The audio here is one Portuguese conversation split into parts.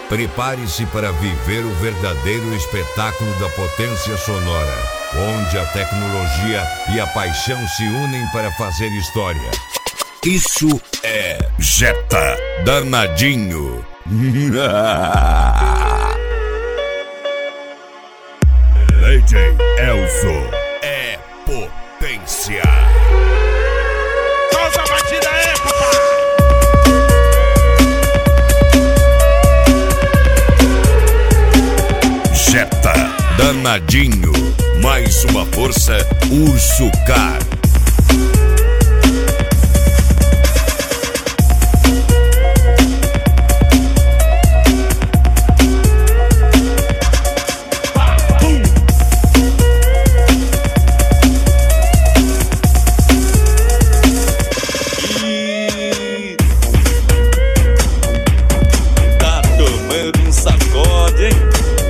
Prepare-se para viver o verdadeiro espetáculo da potência sonora, onde a tecnologia e a paixão se unem para fazer história. Isso é Jetta Danadinho. DJ Elzo é potência. Solta a batida aí, papai! Jetta Danadinho, mais uma força Urso Car. Tá tomando um sacode, hein?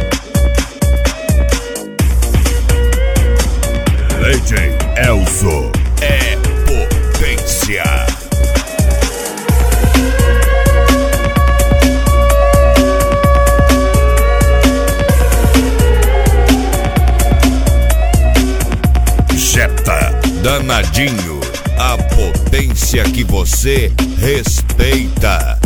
DJ Elzo é potência. Jetta Danadinho, a potência que você respeita.